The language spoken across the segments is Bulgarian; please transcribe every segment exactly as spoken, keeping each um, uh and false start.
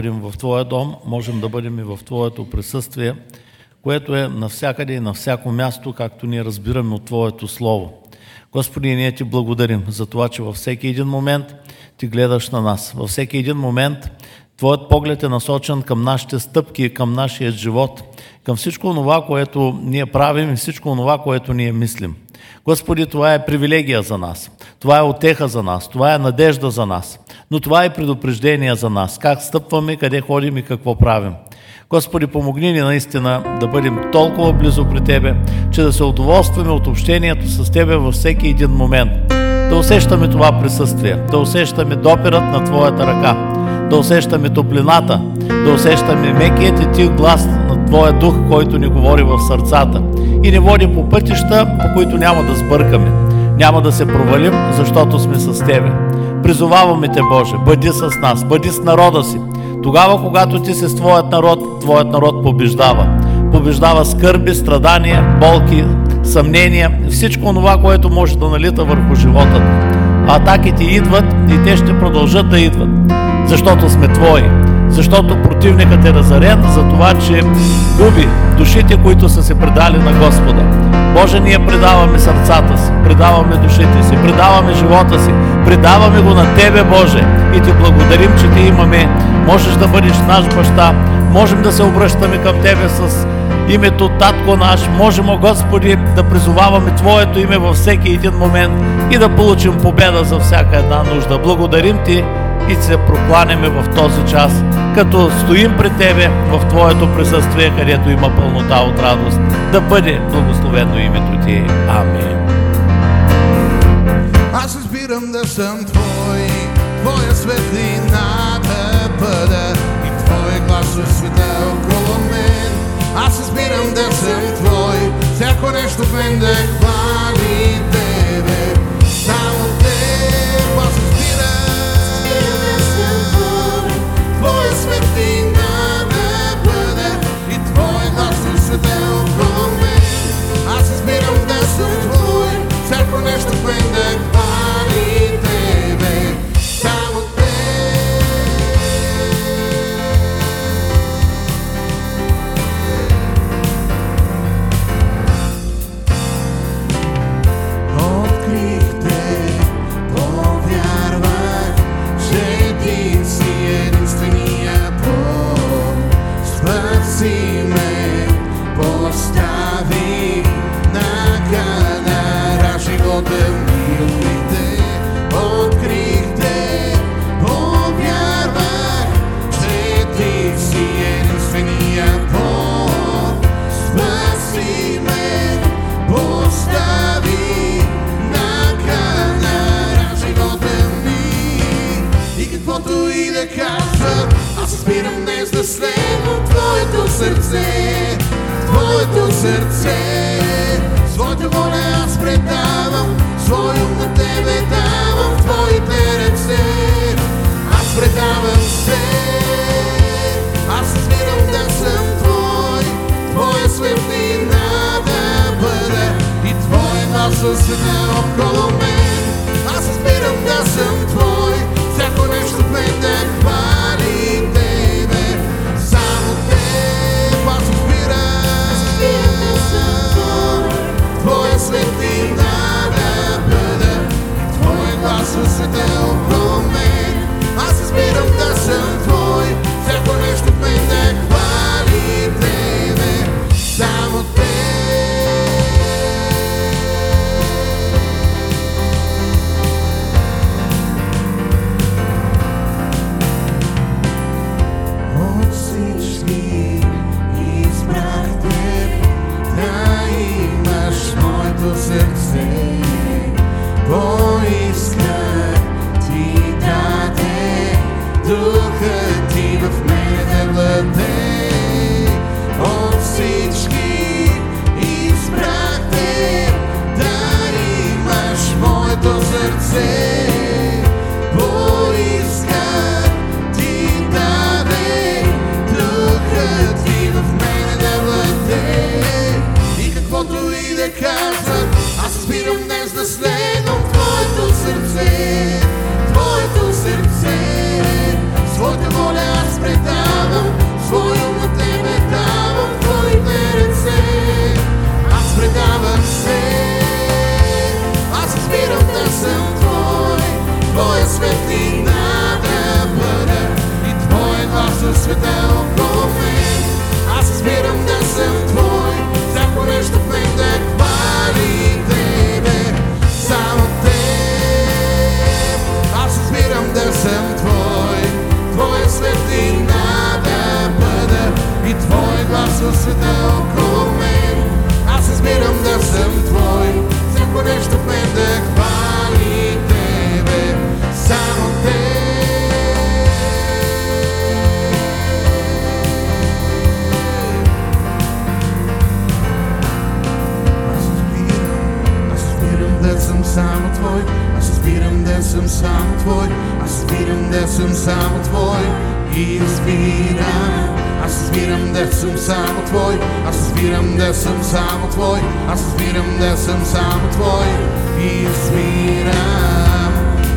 в Твоя дом, можем да бъдем и в Твоето присъствие, което е навсякъде и на всяко място, както ние разбираме от Твоето Слово. Господи, ние Ти благодарим за това, че във всеки един момент Ти гледаш на нас. Във всеки един момент Твоят поглед е насочен към нашите стъпки, към нашия живот, към всичко това, което ние правим и всичко това, което ние мислим. Господи, това е привилегия за нас, това е утеха за нас, това е надежда за нас, но това е предупреждение за нас, как стъпваме, къде ходим и какво правим. Господи, помогни ни наистина да бъдем толкова близо при Тебе, че да се удоволстваме от общението с Тебе във всеки един момент, да усещаме това присъствие, да усещаме допирът на Твоята ръка, да усещаме топлината, да усещаме мекият и тих глас на Твоя дух, който ни говори в сърцата и ни води по пътища, по които няма да сбъркаме, няма да се провалим, защото сме с Тебе. Призоваваме Те, Боже, бъди с нас, бъди с народа си. Тогава, когато Ти си с Твоят народ, Твоят народ побеждава. Побеждава скърби, страдания, болки, съмнения, всичко това, което може да налита върху живота. Атаките идват и те ще продължат да идват, защото сме Твои, защото противникът е разорен за това, че губи душите, които са се предали на Господа. Боже, ние предаваме сърцата си, предаваме душите си, предаваме живота си, предаваме го на Тебе, Боже, и Ти благодарим, че Ти имаме. Можеш да бъдеш наш баща, можем да се обръщаме към Тебе с името Татко наш, можем, о Господи, да призоваваме Твоето име във всеки един момент и да получим победа за всяка една нужда. Благодарим Ти и се прокланяме в този час, като стоим пред Тебе в Твоето присъствие, където има пълнота от радост. Да бъде благословено името Ти. Амин. Аз избирам да съм Твой, Твоя светлина да бъда и Твой глас в света около мен. Аз избирам да съм Твой, всяко нещо в мен да хвали Тебе. Само Теб аз избирам да съм Твой, Твоя светлина да бъда и Твой глас в света около мен. Аз избирам да съм Твой, всяко нещо в мен да хвали Тебе. Само сърце, Твоето сърце, своята воля аз предавам, свой ум на Тебе давам в Твоите ръце. Аз предавам се, аз избирам да съм Твой, Твоя светлина да бъда и Твой глас в света около мен. Аз избирам да съм Твой, всяко нещо в мен да хвали Тебе. Само Теб аз избирам да съм Твой, Твоя светлина да бъда и Твой глас в света около мен. Аз избирам да със света около мен. Аз избирам да съм твой, всяко нещо в мен да хвали тебе, само теб. Аз избирам да съм твой, твоя светлина да бъда и твой глас в света около мен. Аз избирам да съм твой, всяко нещо в мен да хвали тебе, само теб. Само твой, аз избирам да съм само твой, аз избирам да съм само твой и избирам. Аз избирам да съм само твой, аз избирам да съм само твой, аз избирам да съм само твой и избирам.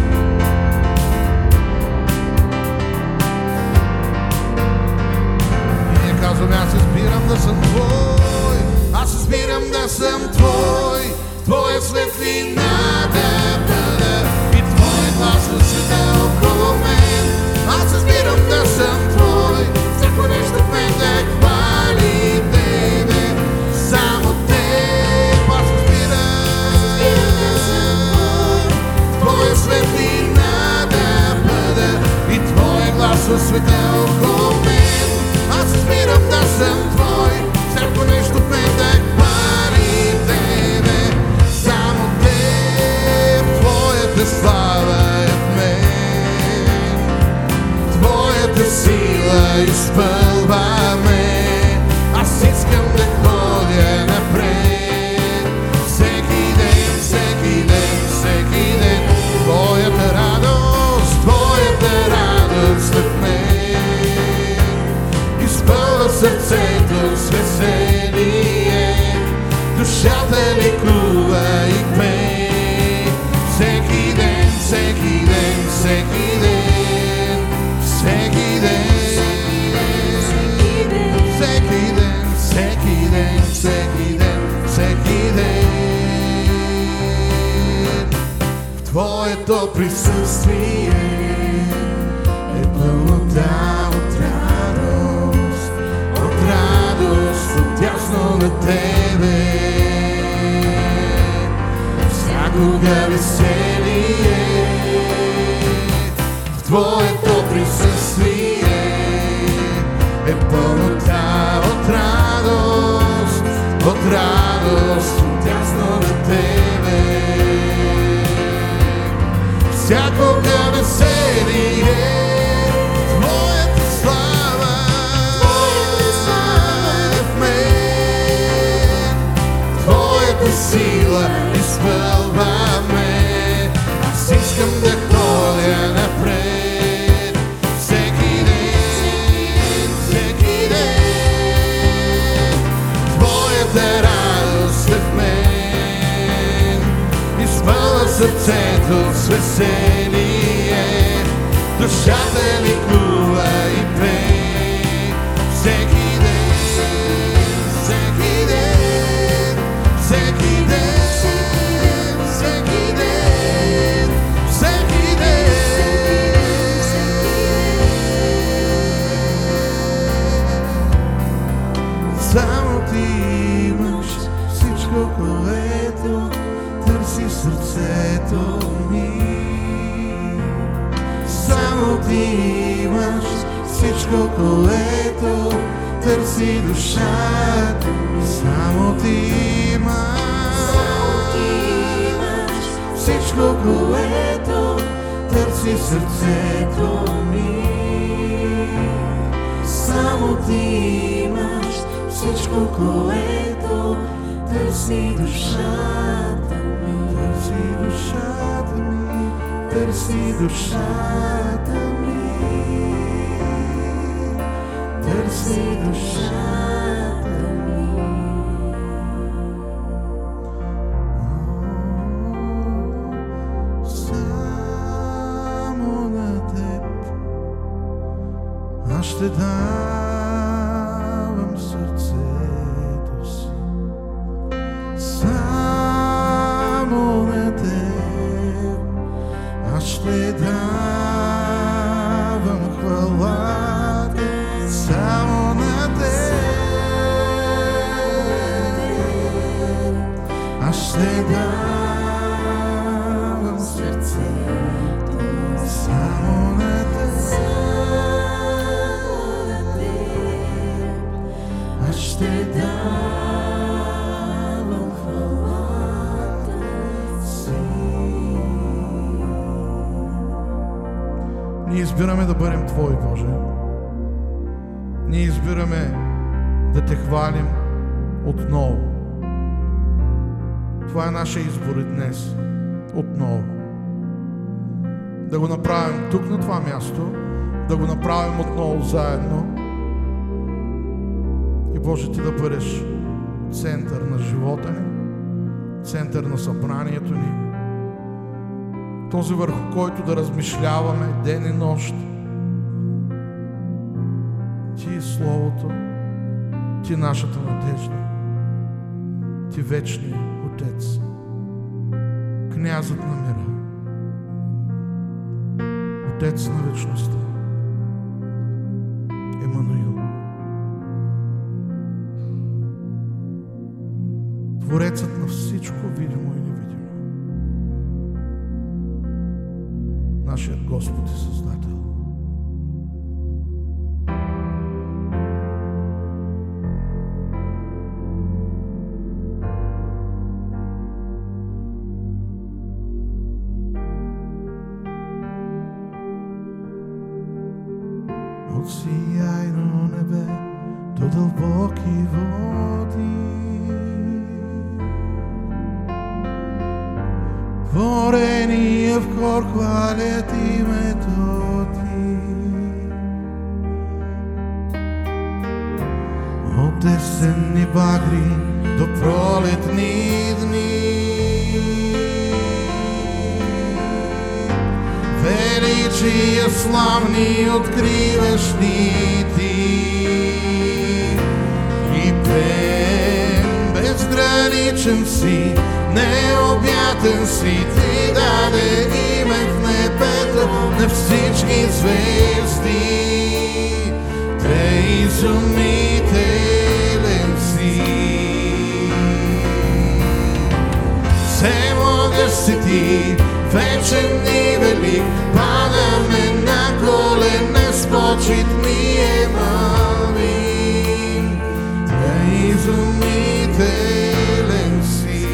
Ние казваме, аз избирам да съм твой, аз избирам да съм твой, твоя светлина да бъда и твой глас в света около мен. Аз избирам да съм твой, всяко нещо в мен да хвали тебе, само теб. Аз избирам да съм твой, твоя светлина да бъда и твой глас в света около мен. Аз избирам да съм твой, всяко нещо в мен да хвали тебе, само теб. Твоята слава е в мен, твоята сила изпълва ме. Аз искам да ходя напред, всеки ден, всеки ден, всеки ден. Твоята радост, твоята радост е в мен, изпълва сърцето с веселие, душата ликува и пее. Всеки ден, всеки ден, всеки ден, всеки ден, всеки ден, всеки ден, всеки ден, всеки ден. В твоето присъствие е пълнота от радост, от радост, от ясно на тебе. Всякога веселие в твоето присъствие е пълнота от радост, от радост, от ясно на тебе. Всякога веселие, твоята слава е в мен, твоята сила изпълва ме. Аз искам да ходя напред, всеки ден, всеки ден. Твоята радост е в мен, изпълва сърцето с веселие, душата ликува и пее. Всеки ден, всеки ден, всеки ден, всеки ден, всеки ден. Само ти имаш всичко, което търси сърцето ми. Само ти имаш всичко, което търси душата ми. Само ти имаш всичко, което търси сърцето ми. Само ти имаш всичко, което търси душата ми. Търси душата ми, търси душата ми, търси душата ми. Само на теб аз ще давам сърцето си. Само на теб аз ще давам хвалата избираме да бъдем Твои, Боже. Ние избираме да Те хвалим отново. Това е нашия избор и днес. Отново. Да го направим тук на това място, да го направим отново заедно. И Боже, Ти да бъдеш център на живота ни, център на събранието ни, този върху който да размишляваме ден и нощ. Ти Словото, Ти нашата надежда, Ти вечният Отец, Князът на мира, Отец на вечността, Емануил, Творецът на всичко видимо и невидимо, нашият Господ и Създател. От сияйно небе до дълбоки води, творения в хор хвалят името Ти. От есенни багри до пролетни дни, величия славни откриваш ни Ти. И пеем, безграничен си, необятен си, Ти даде име в небето на всички звезди. Те изумителен си, всемогъщ си Ти, вечен и велик, падаме на колене с почит ние молим. Те изумителен си.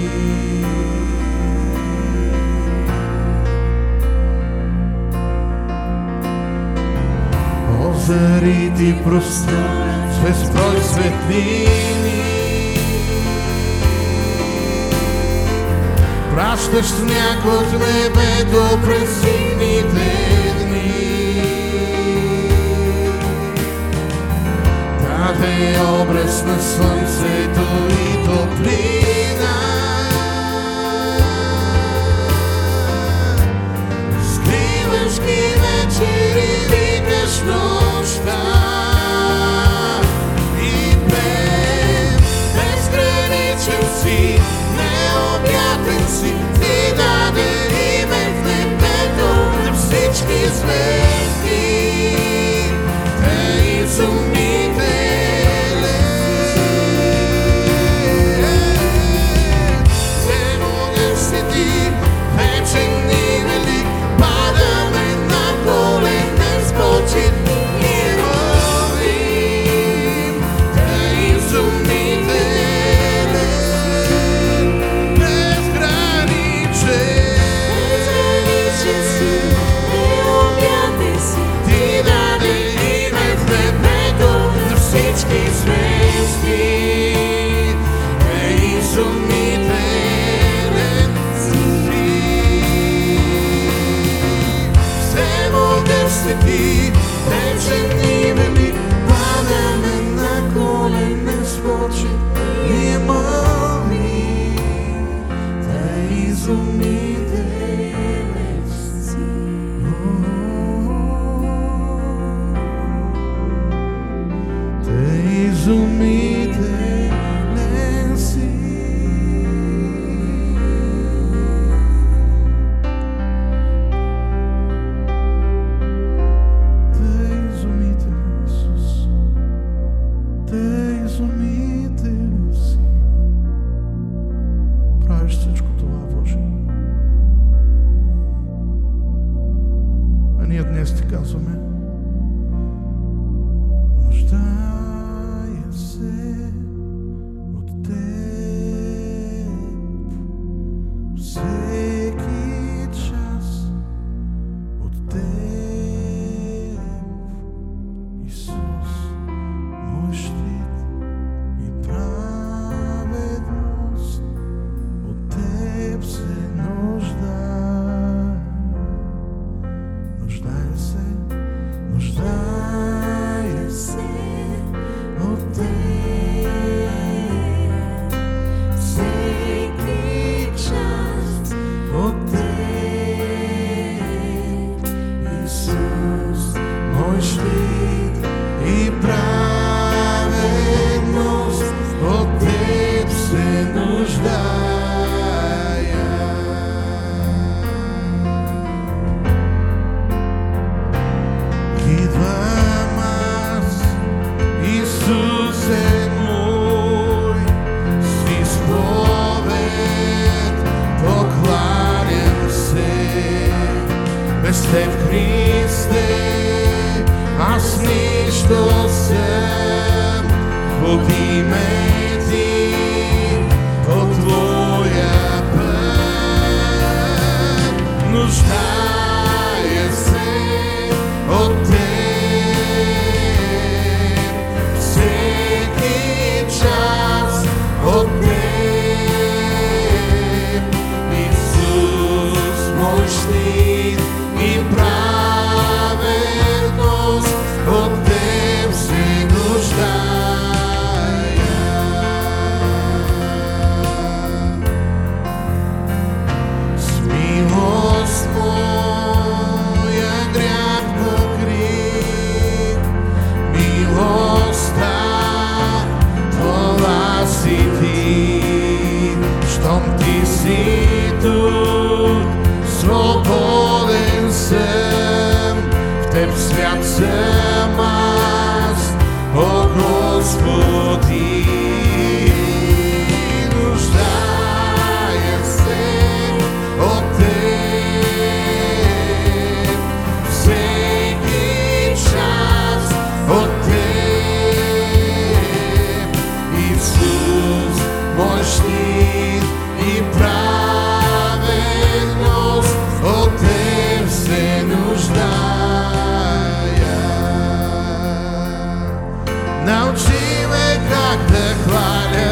Озарити простор с безброй светлини, пращаш сняг от небето през зимните дни. Даде образ на слънцето и топлина, скриваш ги вечери, викаш нощта. И пеем, безграничен си, необятен си, Ти даде име в небето на всички звезди. Те изумителен, всемогъщ си Ти, вечен и велик, падаме на колене с почит ние молим. Те изумителен, безграничен си, необятен си, Ти даде име в небето на всички звезди. Те изумителен си, всемогъщ си Ти, вечен и велик, падаме на колене с почит ние молим. Те изумителен си. Те изумителен си. Те изумителен Исус. Те изумителен си. Правиш всичко това, Боже. А ние днес Ти казваме: нуждая се Господи, нуждая се от Теб, всеки час от Теб, Исус, мой щит и праведност, от Теб се нуждая. Научи ме как да хваля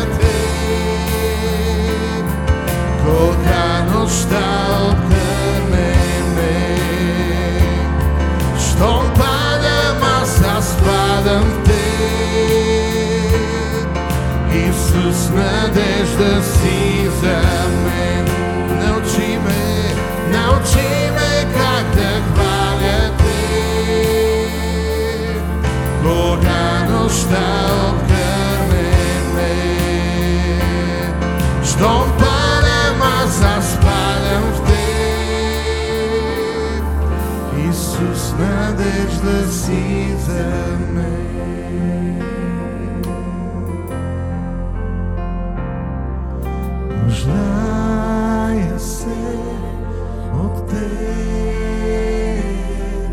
Теб, кога нощта откърне ме. Щом падам, аз аз падам в Теб, Исус, надежда си за мен. Научи ме, научи ме как да хваля Теб, кога нощта откърне ме. Щом падам, аз аз падам в Теб, Исус, надежда си за мен. Нуждая се от Теб,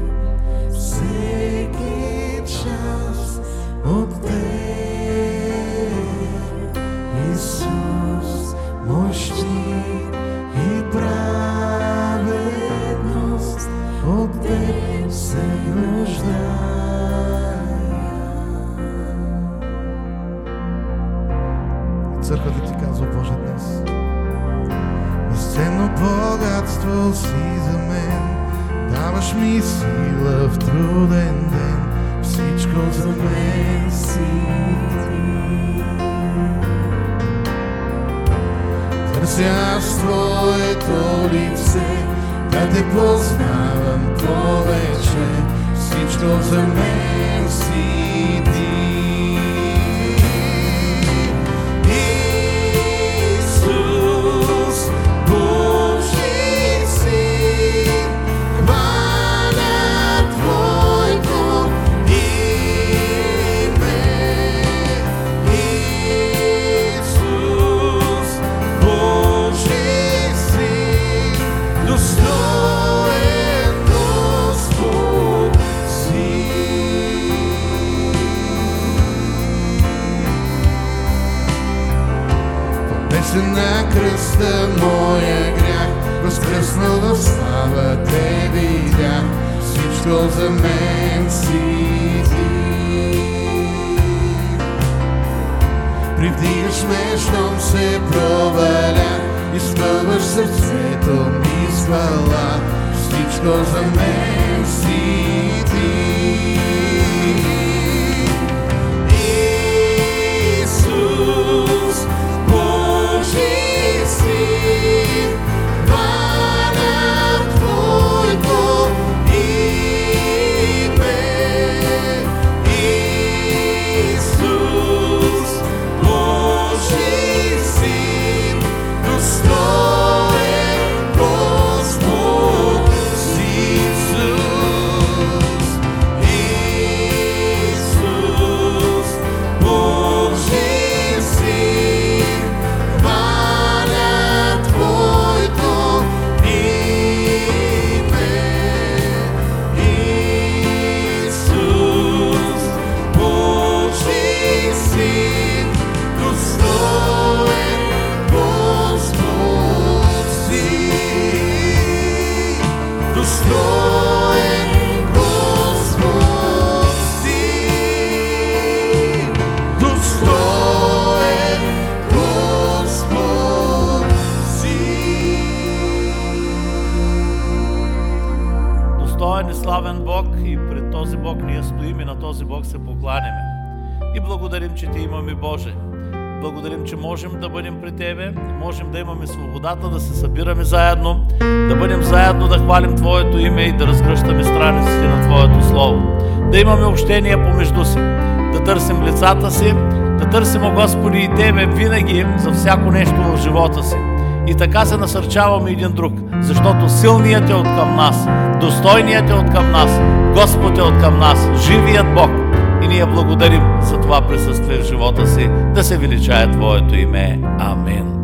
всеки час от Теб, Исус, мой щит и праведност, от Теб се нуждая. Църквата ти казва, Боже, днес: безценно богатство си за мен, даваш ми сила в труден ден, всичко за мен си Ти. Търся аз Твоето лице, да Те познавам повече, всичко за мен си Ти. На кръста моя грях, възкръснал в слава Те видях, всичко за мен си Ти. Привдигаш ме, щом се проваля, изпълваш сърцето ми с хвала, всичко за мен си Ти. Исус, Божи Син, хваля Твоето име. Исус, Божи Син, достоен Господ си Исус. Исус, Божи Син, хваля Твоето име. Исус, Божи Син, достоен Господ си. Достоен Господ си. Достоен Господ си. Достоен и славен Бог, и пред този Бог ние стоим и на този Бог се покланяме. И благодарим, че Ти имаме, Боже. Благодарим, че можем да бъдем при Тебе, можем да имаме свободата да се събираме заедно, да бъдем заедно, да хвалим Твоето име и да разгръщаме страниците на Твоето Слово. Да имаме общение помежду си, да търсим лицата си, да търсим, о Господи, и Тебе винаги за всяко нещо в живота си. И така се насърчаваме един друг, защото силният е от към нас, достойният е от към нас, Господ е от към нас, живият Бог. И ние ние благодарим за това присъствие в живота си, да се величае Твоето име. Амин.